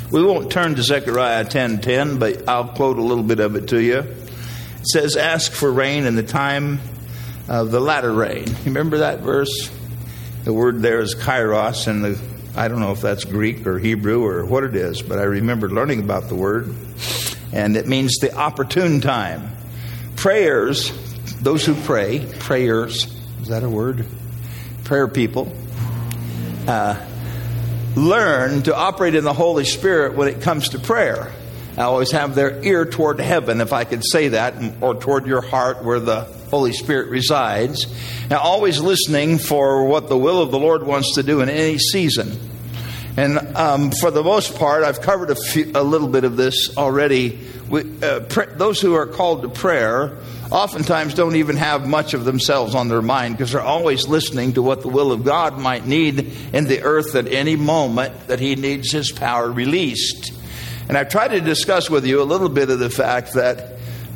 We won't turn to Zechariah 10:10, but I'll quote a little bit of it to you. It says, ask for rain in the time of the latter rain. You remember that verse? The word there is kairos, and I don't know if that's Greek or Hebrew or what it is, but I remember learning about the word. And it means the opportune time. Prayers, those who pray, prayers, is that a word? Prayer people, learn to operate in the Holy Spirit when it comes to prayer. I always have their ear toward heaven, if I could say that, or toward your heart where the Holy Spirit resides. Now, always listening for what the will of the Lord wants to do in any season. And for the most part, I've covered a little bit of this already. Those who are called to prayer oftentimes don't even have much of themselves on their mind, because they're always listening to what the will of God might need in the earth at any moment that He needs His power released. And I've tried to discuss with you a little bit of the fact that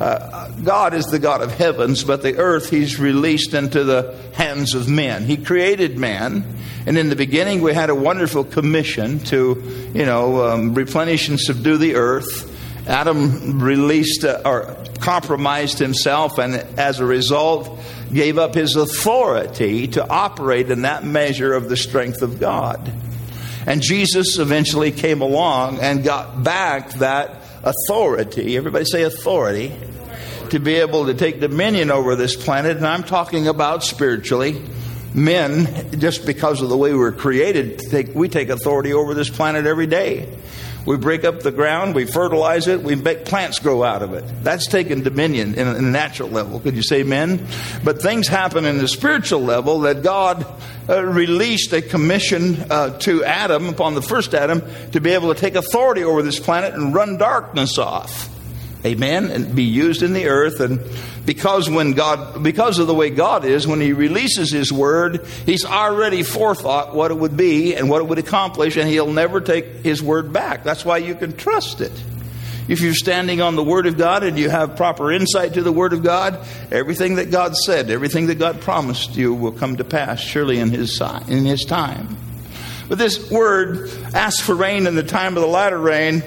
God is the God of heavens, but the earth He's released into the hands of men. He created man, and in the beginning we had a wonderful commission to, replenish and subdue the earth. Adam released or compromised himself, and as a result gave up his authority to operate in that measure of the strength of God. And Jesus eventually came along and got back that authority. Everybody say authority. To be able to take dominion over this planet. And I'm talking about spiritually. Men, just because of the way we're created, we take authority over this planet every day. We break up the ground, we fertilize it, we make plants grow out of it. That's taking dominion in a natural level. Could you say amen? But things happen in the spiritual level that God released a commission to Adam, upon the first Adam, to be able to take authority over this planet and run darkness off. Amen? And be used in the earth. And because of the way God is, when He releases His word, He's already forethought what it would be and what it would accomplish, and He'll never take His word back. That's why you can trust it. If you're standing on the word of God and you have proper insight to the word of God, everything that God said, everything that God promised you will come to pass surely in His time. But this word, ask for rain in the time of the latter rain,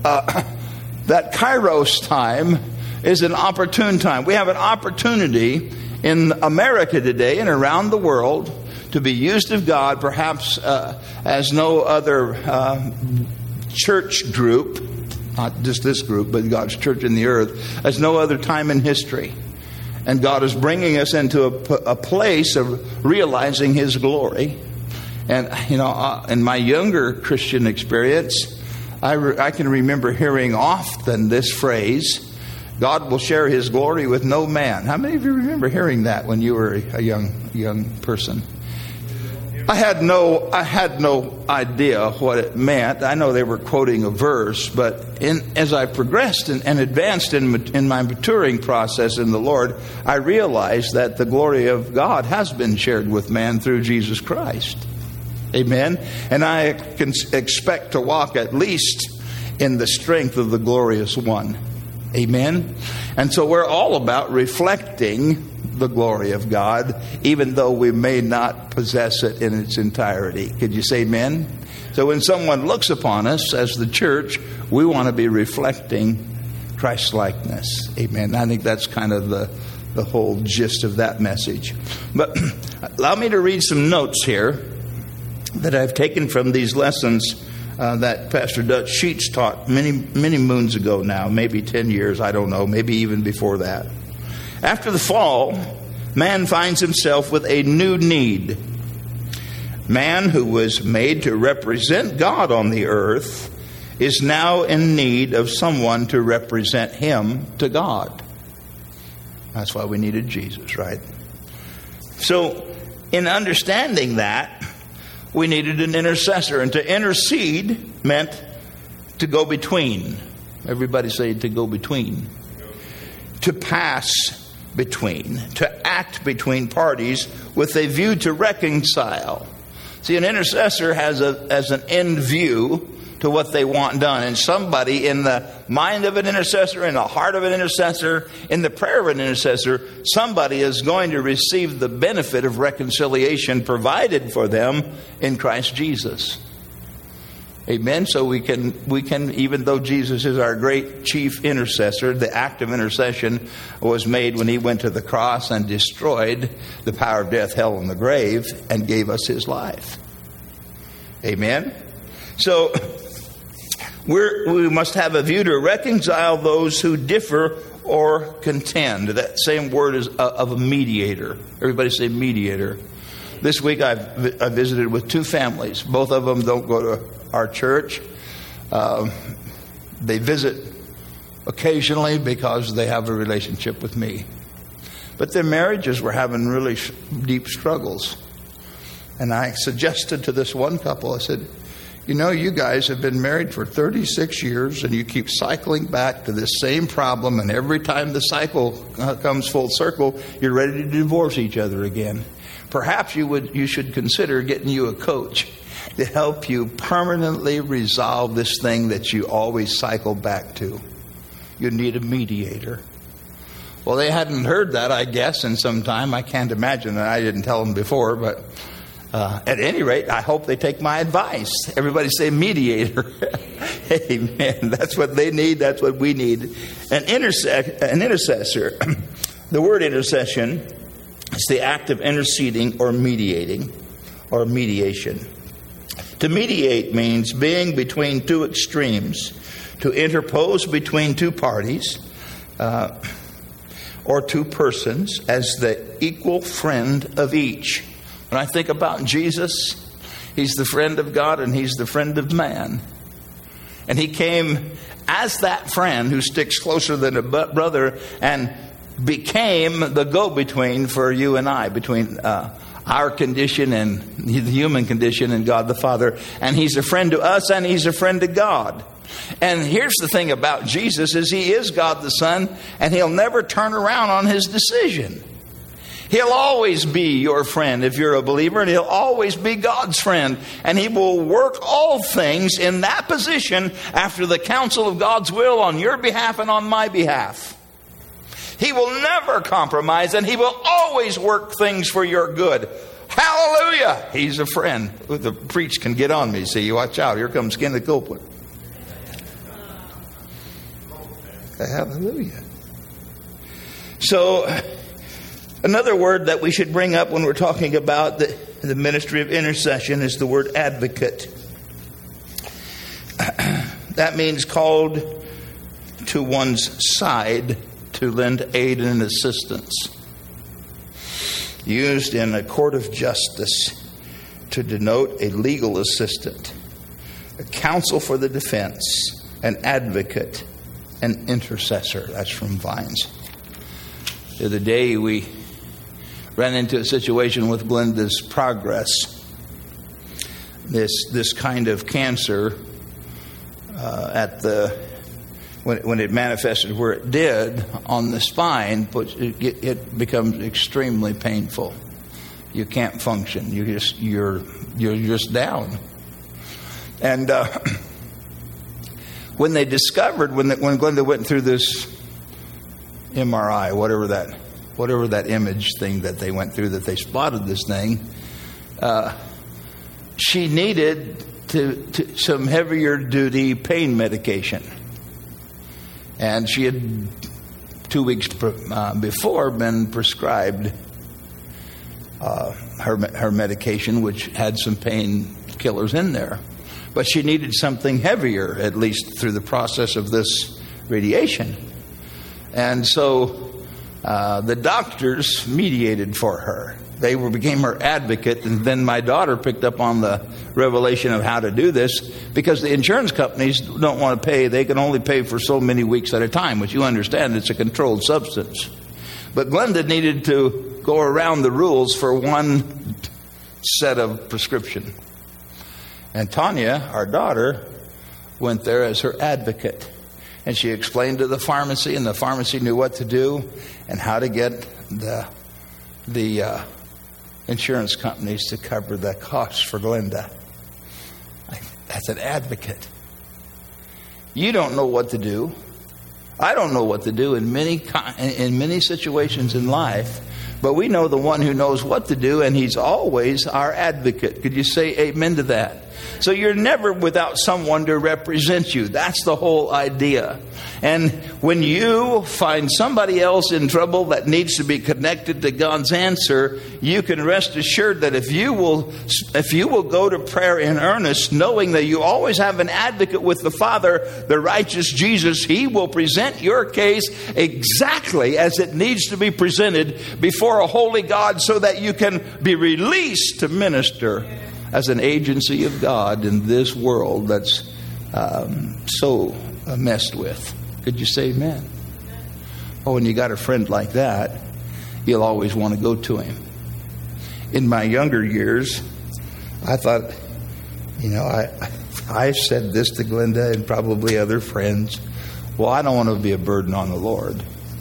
that kairos time is an opportune time. We have an opportunity in America today and around the world to be used of God, perhaps as no other church group, not just this group, but God's church in the earth, as no other time in history. And God is bringing us into a place of realizing His glory. And, in my younger Christian experience, I can remember hearing often this phrase, God will share His glory with no man. How many of you remember hearing that when you were a young person? I had no idea what it meant. I know they were quoting a verse, but as I progressed and advanced in my maturing process in the Lord, I realized that the glory of God has been shared with man through Jesus Christ. Amen. And I can expect to walk at least in the strength of the glorious one. Amen. And so we're all about reflecting the glory of God, even though we may not possess it in its entirety. Could you say amen? So when someone looks upon us as the church, we want to be reflecting Christ's likeness. Amen. I think that's kind of the whole gist of that message. But allow me to read some notes here that I've taken from these lessons that Pastor Dutch Sheets taught many moons ago now, maybe 10 years, I don't know, maybe even before that. After the fall, man finds himself with a new need. Man, who was made to represent God on the earth, is now in need of someone to represent Him to God. That's why we needed Jesus, right? So, in understanding that, we needed an intercessor. And to intercede meant to go between. Everybody say to go between. To pass between. To act between parties with a view to reconcile. See, an intercessor has an end view to what they want done. And somebody in the mind of an intercessor, in the heart of an intercessor, in the prayer of an intercessor, somebody is going to receive the benefit of reconciliation provided for them in Christ Jesus. Amen. So we can, even though Jesus is our great chief intercessor, the act of intercession was made when he went to the cross and destroyed the power of death, hell, and the grave, and gave us his life. Amen. So we must have a view to reconcile those who differ or contend. That same word is of a mediator. Everybody say mediator. This week I visited with two families. Both of them don't go to our church. They visit occasionally because they have a relationship with me. But their marriages were having really deep struggles. And I suggested to this one couple, I said, you know, you guys have been married for 36 years and you keep cycling back to this same problem, and every time the cycle comes full circle, you're ready to divorce each other again. Perhaps you should consider getting you a coach to help you permanently resolve this thing that you always cycle back to. You need a mediator. Well, they hadn't heard that, I guess, in some time. I can't imagine, and I didn't tell them before, but at any rate, I hope they take my advice. Everybody say mediator. Amen. That's what they need. That's what we need. An intercessor. The word intercession is the act of interceding or mediating or mediation. To mediate means being between two extremes, to interpose between two parties or two persons as the equal friend of each. When I think about Jesus, he's the friend of God and he's the friend of man. And he came as that friend who sticks closer than a brother and became the go-between for you and I, between our condition and the human condition and God the Father. And he's a friend to us and he's a friend to God. And here's the thing about Jesus is he is God the Son, and he'll never turn around on his decision. He'll always be your friend if you're a believer, and he'll always be God's friend. And he will work all things in that position after the counsel of God's will on your behalf and on my behalf. He will never compromise, and he will always work things for your good. Hallelujah! He's a friend. The preach can get on me. See, you watch out. Here comes Kenneth Copeland. Hallelujah. So, another word that we should bring up when we're talking about the ministry of intercession is the word advocate. That means called to one's side to lend aid and assistance. Used in a court of justice to denote a legal assistant, a counsel for the defense, an advocate, an intercessor. That's from Vines. The other day we ran into a situation with Glenda's progress. This kind of cancer when it manifested where it did on the spine, it becomes extremely painful. You can't function. You're just down. And when they discovered, when Glenda went through this MRI, whatever that image thing that they went through, that they spotted this thing, she needed some heavier duty pain medication. And she had 2 weeks before been prescribed her medication, which had some painkillers in there. But she needed something heavier, at least through the process of this radiation. And so the doctors mediated for her. They became her advocate, and then my daughter picked up on the revelation of how to do this, because the insurance companies don't want to pay. They can only pay for so many weeks at a time, which you understand it's a controlled substance. But Glenda needed to go around the rules for one set of prescription. And Tanya, our daughter, went there as her advocate. And she explained to the pharmacy, and the pharmacy knew what to do and how to get the insurance companies to cover the costs for Glenda. That's an advocate. You don't know what to do. I don't know what to do in many situations in life, but we know the one who knows what to do, and he's always our advocate. Could you say amen to that? So you're never without someone to represent you. That's the whole idea. And when you find somebody else in trouble that needs to be connected to God's answer, you can rest assured that if you will go to prayer in earnest, knowing that you always have an advocate with the Father, the righteous Jesus, He will present your case exactly as it needs to be presented before a holy God, so that you can be released to minister as an agency of God in this world that's so messed with. Could you say amen? Oh, and you got a friend like that, you'll always want to go to him. In my younger years, I thought, I said this to Glenda and probably other friends. Well, I don't want to be a burden on the Lord.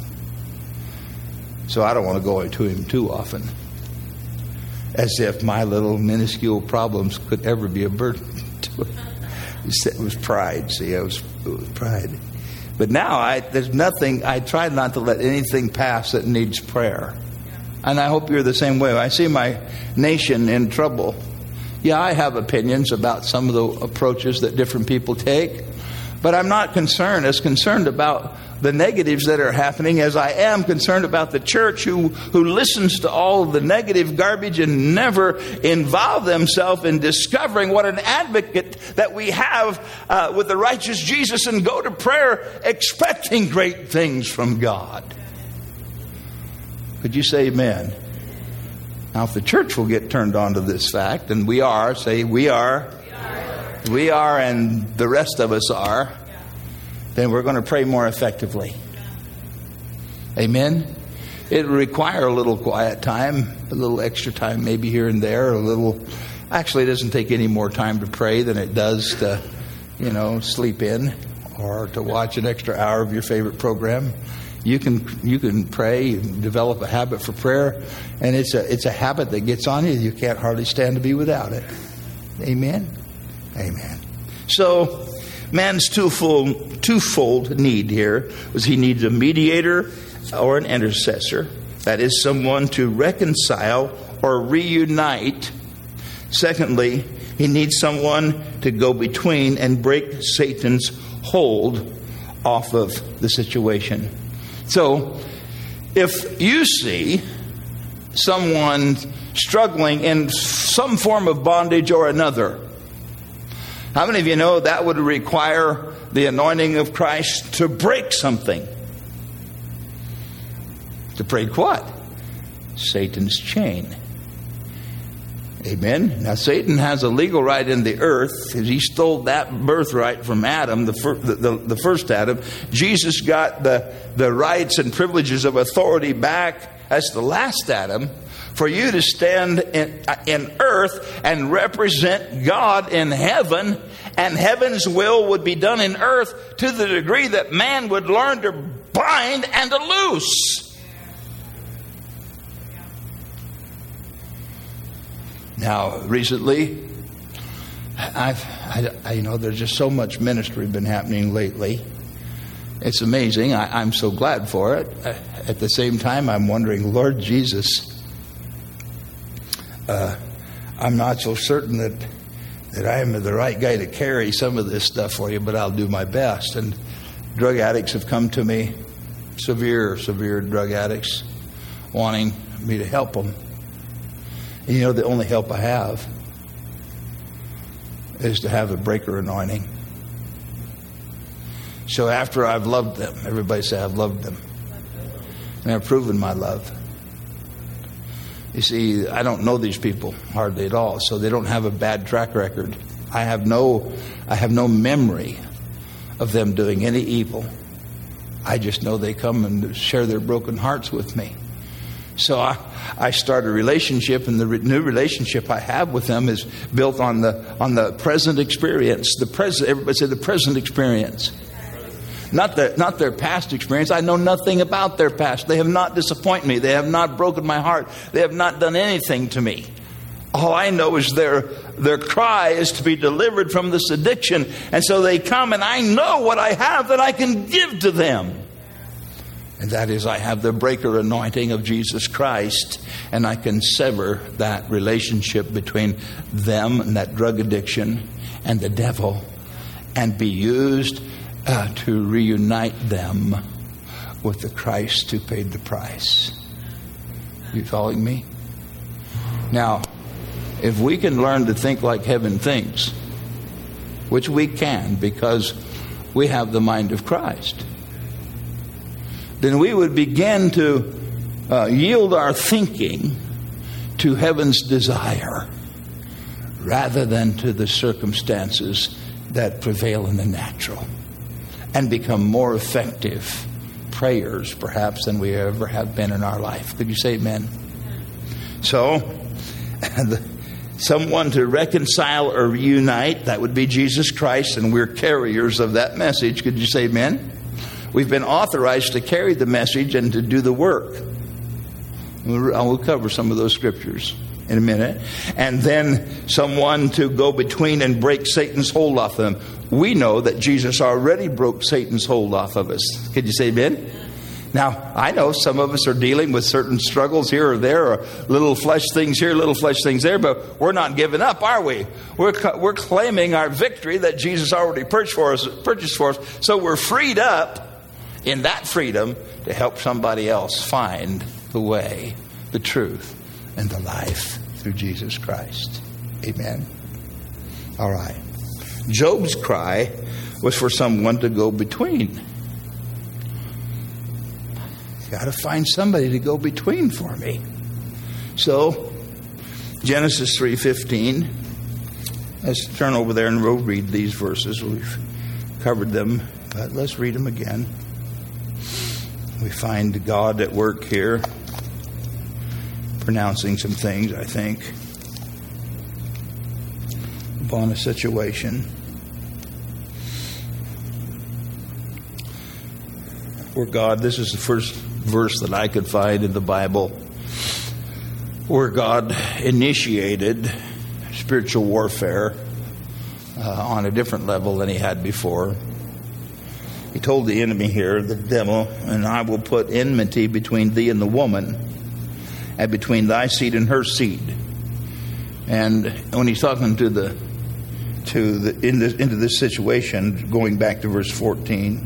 So I don't want to go to him too often. As if my little minuscule problems could ever be a burden to him. It was pride. See, it was pride. But now there's nothing. I try not to let anything pass that needs prayer. And I hope you're the same way. I see my nation in trouble. Yeah, I have opinions about some of the approaches that different people take. But I'm not as concerned about the negatives that are happening as I am concerned about the church who listens to all of the negative garbage and never involve themselves in discovering what an advocate that we have with the righteous Jesus, and go to prayer expecting great things from God. Could you say amen? Now, if the church will get turned on to this fact, and we are, say we are, and the rest of us are, then we're going to pray more effectively. Amen? It will require a little quiet time, a little extra time maybe here and there, actually it doesn't take any more time to pray than it does to, sleep in or to watch an extra hour of your favorite program. You can pray, develop a habit for prayer, and it's a habit that gets on you. You can't hardly stand to be without it. Amen? Amen. So, man's twofold need here was he needs a mediator or an intercessor. That is, someone to reconcile or reunite. Secondly, he needs someone to go between and break Satan's hold off of the situation. So, if you see someone struggling in some form of bondage or another, how many of you know that would require the anointing of Christ to break something? To break what? Satan's chain. Amen. Now, Satan has a legal right in the earth because he stole that birthright from Adam, the first Adam. Jesus got the rights and privileges of authority back as the last Adam, for you to stand in earth and represent God in heaven, and heaven's will would be done in earth to the degree that man would learn to bind and to loose. Now, recently, there's just so much ministry been happening lately. It's amazing. I'm so glad for it. At the same time, I'm wondering, Lord Jesus, I'm not so certain that I am the right guy to carry some of this stuff for you, but I'll do my best. And drug addicts have come to me, severe drug addicts, wanting me to help them. And the only help I have is to have a breaker anointing. So after I've loved them, everybody say, I've loved them. And I've proven my love. You see, I don't know these people hardly at all, so they don't have a bad track record. I have no memory of them doing any evil. I just know they come and share their broken hearts with me. So I start a relationship, and the new relationship I have with them is built on the present experience. Everybody say the present experience. Not their past experience. I know nothing about their past. They have not disappointed me. They have not broken my heart. They have not done anything to me. All I know is their cry is to be delivered from this addiction. And so they come, and I know what I have that I can give to them. And that is, I have the breaker anointing of Jesus Christ, and I can sever that relationship between them and that drug addiction and the devil, and be used to reunite them with the Christ who paid the price. You following me? Now, if we can learn to think like heaven thinks, which we can because we have the mind of Christ, then we would begin to yield our thinking to heaven's desire rather than to the circumstances that prevail in the natural, and become more effective prayers perhaps than we ever have been in our life. Could you say amen? So, someone to reconcile or reunite, that would be Jesus Christ, and we're carriers of that message. Could you say amen? We've been authorized to carry the message and to do the work. I will cover some of those scriptures in a minute. And then someone to go between and break Satan's hold off them. We know that Jesus already broke Satan's hold off of us. Could you say amen? Now, I know some of us are dealing with certain struggles here or there, or little flesh things here, little flesh things there, but we're not giving up, are we? We're claiming our victory that Jesus already purchased for us. So we're freed up in that freedom to help somebody else find the way, the truth, and the life through Jesus Christ. Amen. All right. Job's cry was for someone to go between. Got to find somebody to go between for me. So, Genesis 3:15. Let's turn over there and we'll read these verses. We've covered them, but let's read them again. We find God at work here, pronouncing some things, I think, upon a situation. Where God, this is the first verse that I could find in the Bible, where God initiated spiritual warfare on a different level than he had before. He told the enemy here, the devil, and I will put enmity between thee and the woman, and between thy seed and her seed. And when he's talking into this situation, going back to verse 14,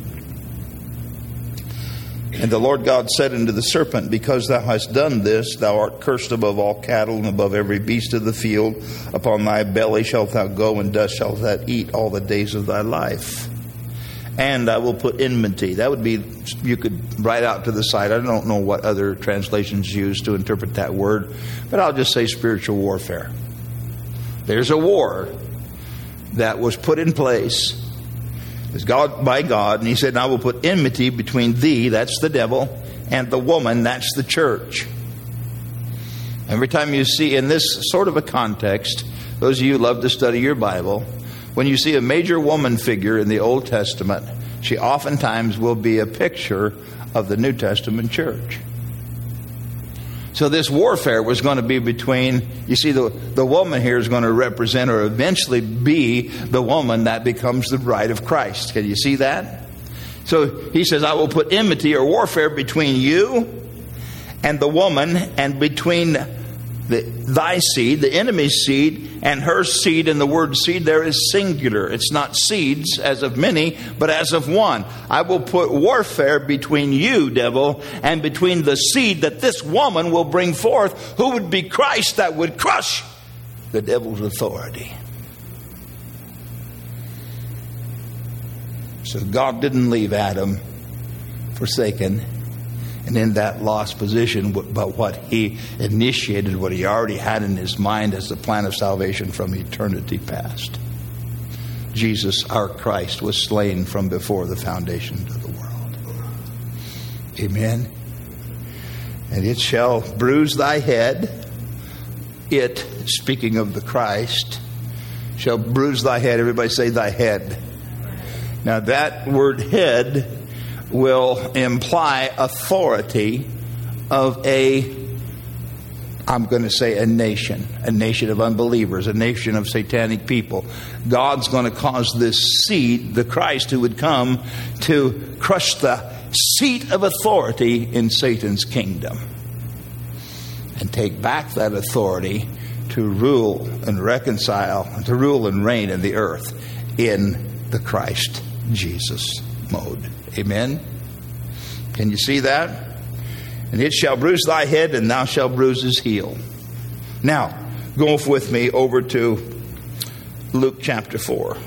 and the Lord God said unto the serpent, because thou hast done this, thou art cursed above all cattle and above every beast of the field. Upon thy belly shalt thou go, and dust shalt thou eat all the days of thy life. And I will put enmity. That would be, you could write out to the side. I don't know what other translations use to interpret that word, but I'll just say spiritual warfare. There's a war that was put in place by God, and he said, and I will put enmity between thee, that's the devil, and the woman, that's the church. Every time you see in this sort of a context, those of you who love to study your Bible, when you see a major woman figure in the Old Testament, she oftentimes will be a picture of the New Testament church. So this warfare was going to be between, you see, the woman here is going to represent or eventually be the woman that becomes the bride of Christ. Can you see that? So he says, I will put enmity or warfare between you and the woman, and between thy seed, the enemy's seed, and her seed. And the word seed there is singular. It's not seeds as of many, but as of one. I will put warfare between you, devil, and between the seed that this woman will bring forth, who would be Christ, that would crush the devil's authority. So God didn't leave Adam forsaken and in that lost position, but what he initiated, what he already had in his mind as the plan of salvation from eternity past. Jesus, our Christ, was slain from before the foundation of the world. Amen. And it shall bruise thy head. It, speaking of the Christ, shall bruise thy head. Everybody say thy head. Now that word head will imply authority of I'm going to say a nation of unbelievers, a nation of satanic people. God's going to cause this seed, the Christ who would come, to crush the seat of authority in Satan's kingdom and take back that authority to rule and reconcile, to rule and reign in the earth in the Christ Jesus mode. Amen? Can you see that? And it shall bruise thy head, and thou shalt bruise his heel. Now, go with me over to Luke chapter 4.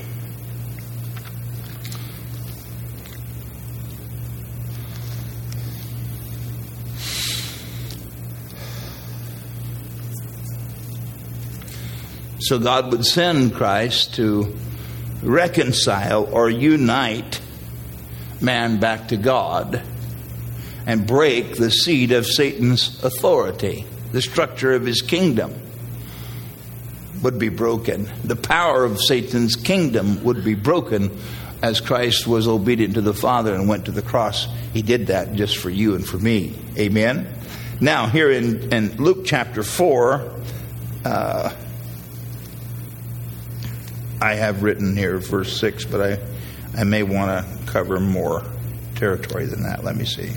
So God would send Christ to reconcile or unite man back to God and break the seed of Satan's authority. The structure of his kingdom would be broken. The power of Satan's kingdom would be broken as Christ was obedient to the Father and went to the cross. He did that just for you and for me. Amen? Now, here in Luke chapter 4, I have written here verse 6, but I may want to cover more territory than that. Let me see.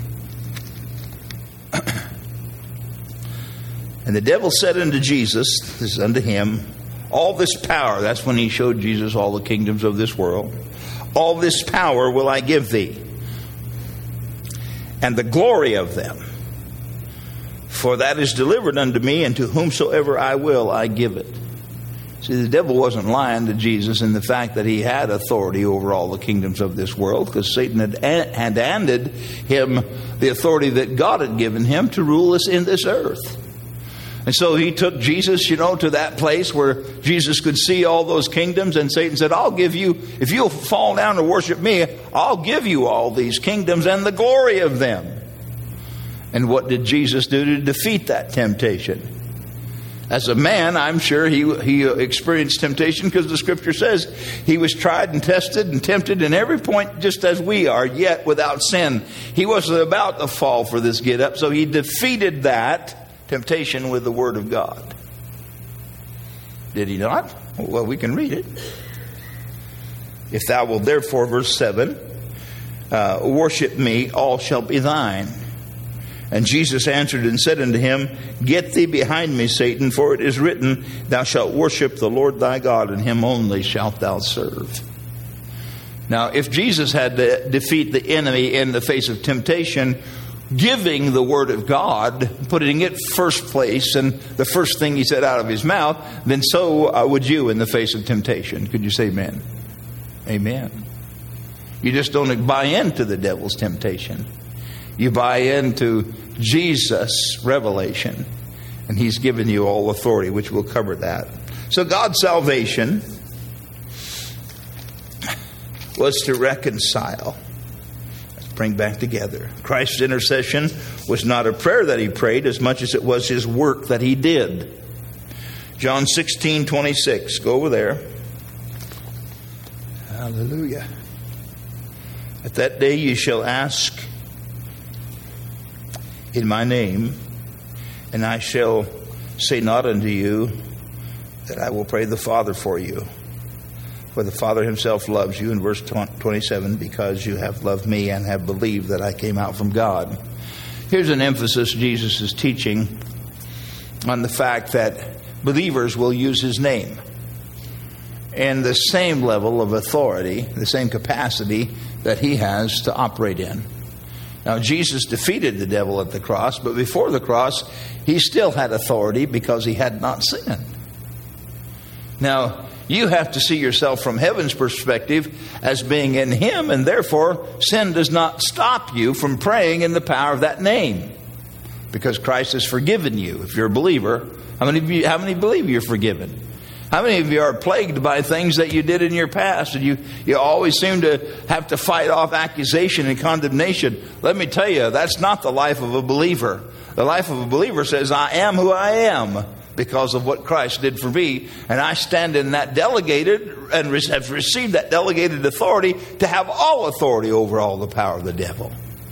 And the devil said unto Jesus, this is unto him, all this power, that's when he showed Jesus all the kingdoms of this world, all this power will I give thee, and the glory of them. For that is delivered unto me, and to whomsoever I will, I give it. See, the devil wasn't lying to Jesus in the fact that he had authority over all the kingdoms of this world, because Satan had handed him the authority that God had given him to rule us in this earth. And so he took Jesus, to that place where Jesus could see all those kingdoms, and Satan said, I'll give you, if you'll fall down to worship me, I'll give you all these kingdoms and the glory of them. And what did Jesus do to defeat that temptation? As a man, I'm sure he experienced temptation, because the scripture says he was tried and tested and tempted in every point just as we are, yet without sin. He wasn't about to fall for this get up, so he defeated that temptation with the word of God. Did he not? Well, we can read it. If thou wilt therefore, verse 7, worship me, all shall be thine. And Jesus answered and said unto him, Get thee behind me, Satan, for it is written, Thou shalt worship the Lord thy God, and him only shalt thou serve. Now, if Jesus had to defeat the enemy in the face of temptation, giving the word of God, putting it first place, and the first thing he said out of his mouth, then so would you in the face of temptation. Could you say amen? Amen. You just don't buy into the devil's temptation. You buy into Jesus' revelation, and he's given you all authority, which will cover that. So God's salvation was to reconcile. Let's bring back together. Christ's intercession was not a prayer that he prayed as much as it was his work that he did. John 16:26. Go over there. Hallelujah. At that day you shall ask in my name, and I shall say not unto you that I will pray the Father for you. For the Father himself loves you, in verse 27, because you have loved me and have believed that I came out from God. Here's an emphasis Jesus is teaching on the fact that believers will use his name in the same level of authority, the same capacity that he has to operate in. Now, Jesus defeated the devil at the cross, but before the cross, he still had authority because he had not sinned. Now, you have to see yourself from heaven's perspective as being in him, and therefore, sin does not stop you from praying in the power of that name, because Christ has forgiven you. If you're a believer, how many believe you're forgiven? How many of you are plagued by things that you did in your past, and you always seem to have to fight off accusation and condemnation? Let me tell you, that's not the life of a believer. The life of a believer says, I am who I am because of what Christ did for me, and I stand in that delegated and have received that delegated authority to have all authority over all the power of the devil.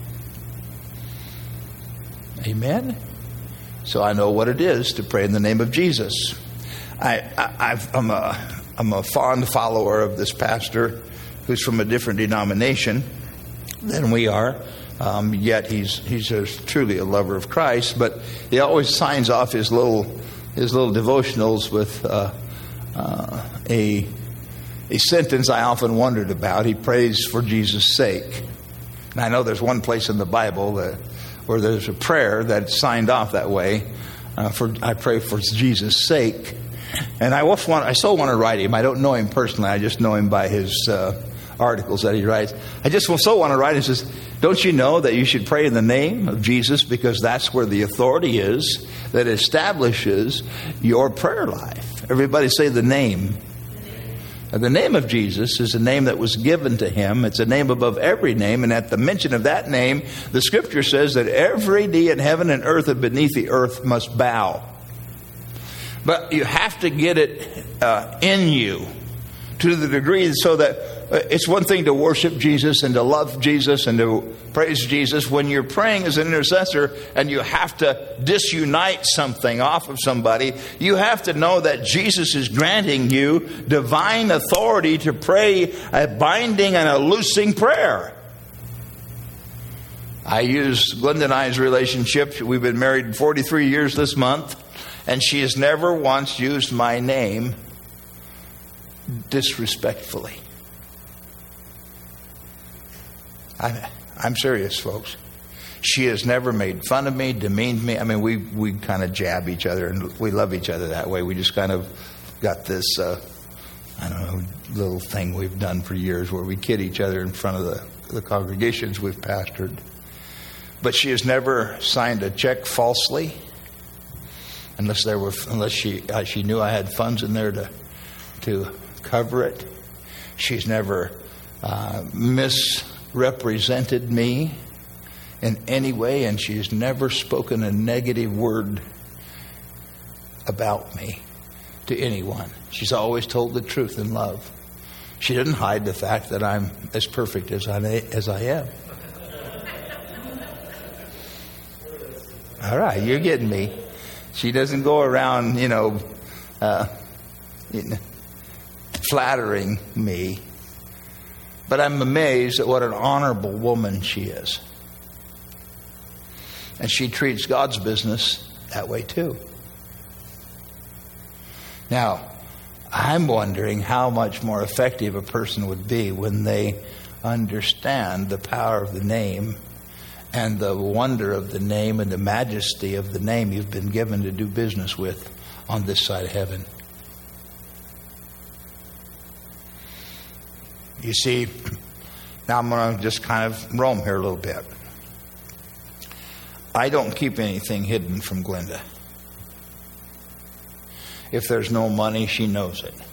Amen? So I know what it is to pray in the name of Jesus. I'm a fond follower of this pastor who's from a different denomination, than we are. Yet he's truly a lover of Christ. But he always signs off his little devotionals with a sentence I often wondered about. He prays for Jesus' sake. And I know there's one place in the Bible where there's a prayer that's signed off that way. I pray for Jesus' sake. And I still want to write him. I don't know him personally. I just know him by his articles that he writes. I just so want to write him. Says, don't you know that you should pray in the name of Jesus, because that's where the authority is that establishes your prayer life. Everybody say the name. The name of Jesus is a name that was given to him. It's a name above every name. And at the mention of that name, the scripture says that every knee in heaven and earth and beneath the earth must bow. But you have to get it in you to the degree so that it's one thing to worship Jesus and to love Jesus and to praise Jesus. When you're praying as an intercessor and you have to disunite something off of somebody, you have to know that Jesus is granting you divine authority to pray a binding and a loosing prayer. I use Glenda and I's relationship. We've been married 43 years this month, and she has never once used my name disrespectfully. I'm serious, folks. She has never made fun of me, demeaned me. I mean, we kind of jab each other, and we love each other that way. We just kind of got this, little thing we've done for years where we kid each other in front of the congregations we've pastored. But she has never signed a check falsely, unless she knew I had funds in there to cover it. She's never misrepresented me in any way, and she's never spoken a negative word about me to anyone. She's always told the truth in love. She didn't hide the fact that I'm as perfect as I am. All right, you're getting me. She doesn't go around, flattering me. But I'm amazed at what an honorable woman she is. And she treats God's business that way too. Now, I'm wondering how much more effective a person would be when they understand the power of the name and the wonder of the name and the majesty of the name you've been given to do business with on this side of heaven. You see, now I'm going to just kind of roam here a little bit. I don't keep anything hidden from Glenda. If there's no money, she knows it.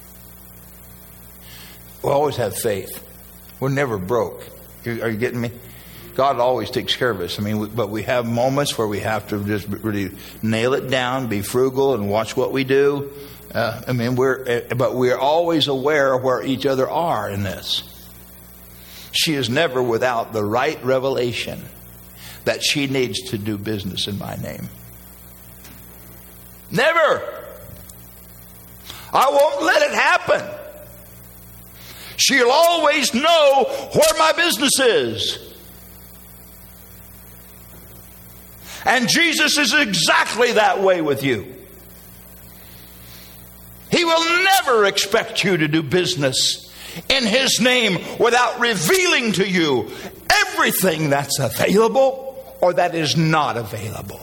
We always have faith. We're never broke. Are you getting me? God always takes care of us. I mean, but we have moments where we have to just really nail it down, be frugal, and watch what we do. But we're always aware of where each other are in this. She is never without the right revelation that she needs to do business in my name. Never. I won't let it happen. She'll always know where my business is. And Jesus is exactly that way with you. He will never expect you to do business in His name without revealing to you everything that's available or that is not available.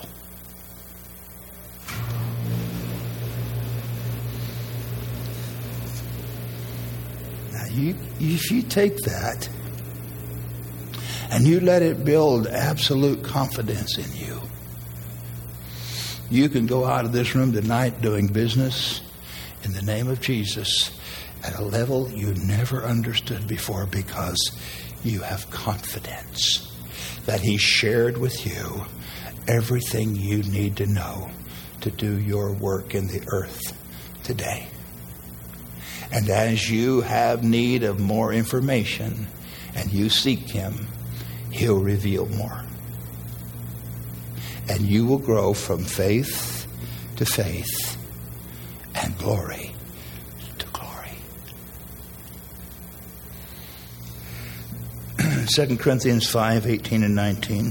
Now, if you take that and you let it build absolute confidence in you, you can go out of this room tonight doing business in the name of Jesus at a level you never understood before, because you have confidence that He shared with you everything you need to know to do your work in the earth today. And as you have need of more information and you seek Him, He'll reveal more. And you will grow from faith to faith and glory to glory. 2 Corinthians 5, 18 and 19.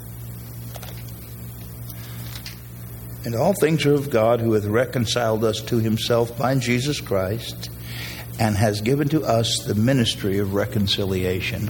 And all things are of God, who hath reconciled us to himself by Jesus Christ, and has given to us the ministry of reconciliation.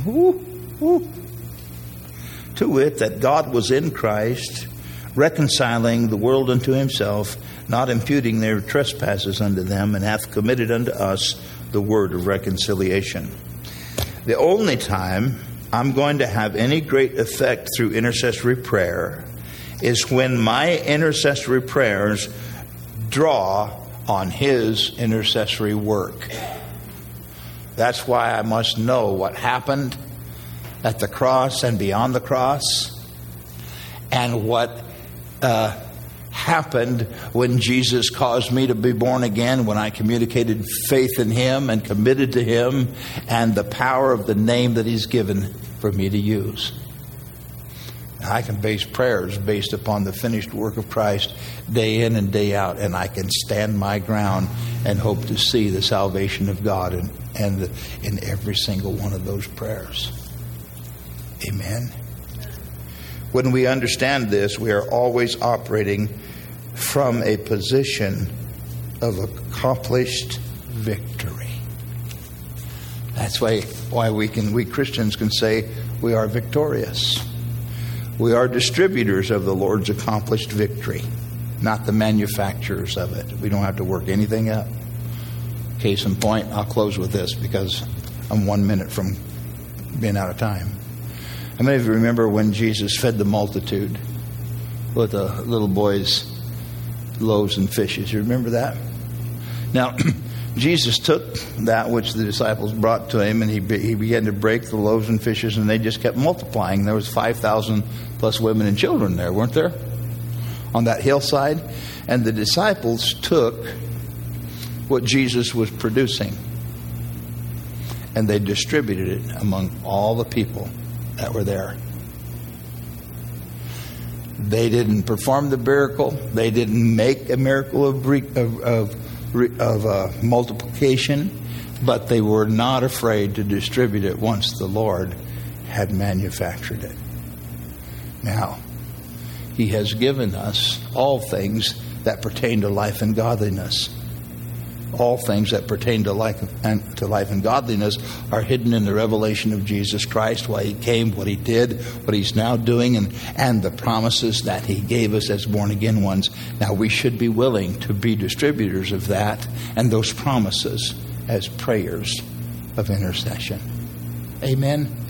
To wit, that God was in Christ, reconciling the world unto himself, not imputing their trespasses unto them, and hath committed unto us the word of reconciliation. The only time I'm going to have any great effect through intercessory prayer is when my intercessory prayers draw on his intercessory work. That's why I must know what happened at the cross and beyond the cross, and what happened when Jesus caused me to be born again, when I communicated faith in him and committed to him, and the power of the name that he's given for me to use. I can base prayers based upon the finished work of Christ day in and day out, and I can stand my ground and hope to see the salvation of God and in every single one of those prayers. Amen. When we understand this, we are always operating from a position of accomplished victory. That's why we Christians can say we are victorious. We are distributors of the Lord's accomplished victory, not the manufacturers of it. We don't have to work anything up. Case in point, I'll close with this because I'm 1 minute from being out of time. How many of you remember when Jesus fed the multitude with the little boy's loaves and fishes? You remember that? Now, Jesus took that which the disciples brought to him, and he began to break the loaves and fishes, and they just kept multiplying. There was 5,000 plus women and children there, weren't there? On that hillside. And the disciples took what Jesus was producing, and they distributed it among all the people that were there. They didn't perform the miracle. They didn't make a miracle of multiplication, but they were not afraid to distribute it once the Lord had manufactured it. Now, he has given us all things that pertain to life and godliness. All things that pertain to life and godliness are hidden in the revelation of Jesus Christ, why he came, what he did, what he's now doing, and the promises that he gave us as born-again ones. Now, we should be willing to be distributors of that and those promises as prayers of intercession. Amen.